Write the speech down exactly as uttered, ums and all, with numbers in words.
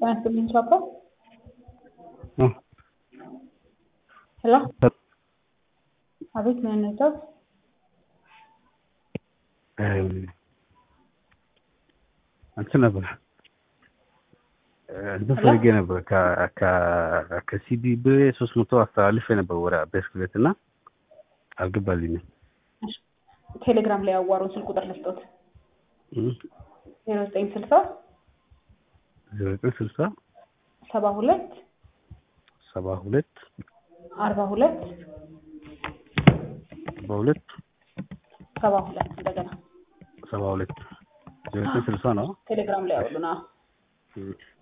Anthony Chopper. Hello? አቤት ምን ነው? አንተ ነበር እንትን ፈልጌ ነበር ከ ከ ከሲዲ በሶስት መቶ አስተላልፌ ነበር ወራ በስክሪት እና አልገባልኝም። ቴሌግራም ላይ አዋሩን ስልክ ቁጥር ልስጦት ዜሮ ዘጠኝ ስልሳ ዜሮ ዘጠኝ ስልሳ ሰባ ሁለት ሰባ ሁለት አርባ ሁለት ሰባ ሁለት ሰባ ሁለት እንደገና ሰባ ሁለት ዜሮ ዘጠኝ ስልሳ ነው። ቴሌግራም ላይ አውሉና